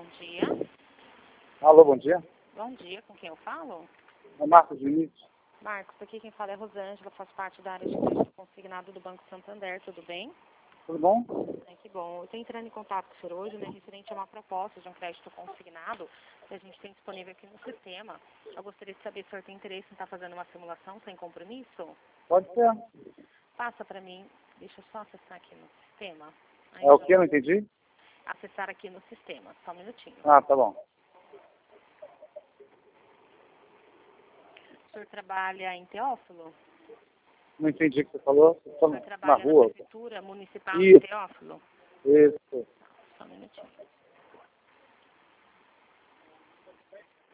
dia. Alô, bom dia. Bom dia, com quem eu falo? É Marcos Diniz. Marcos, aqui quem fala é Rosângela, faço parte da área de crédito consignado do Banco Santander, tudo bem? Tudo bom? Que bom. Eu estou entrando em contato com o senhor hoje, né, referente a uma proposta de um crédito consignado que a gente tem disponível aqui no sistema. Eu gostaria de saber se o senhor tem interesse em estar fazendo uma simulação sem compromisso? Pode ser. Passa para mim, deixa eu só acessar aqui no sistema. Aí É o que? Eu não entendi? acessar aqui no sistema, só um minutinho. Ah, tá bom. O senhor trabalha em Teófilo? Não entendi o que você falou. Estou O senhor na trabalha na rua. Prefeitura Municipal de Isso. Teófilo? Isso. Só um minutinho.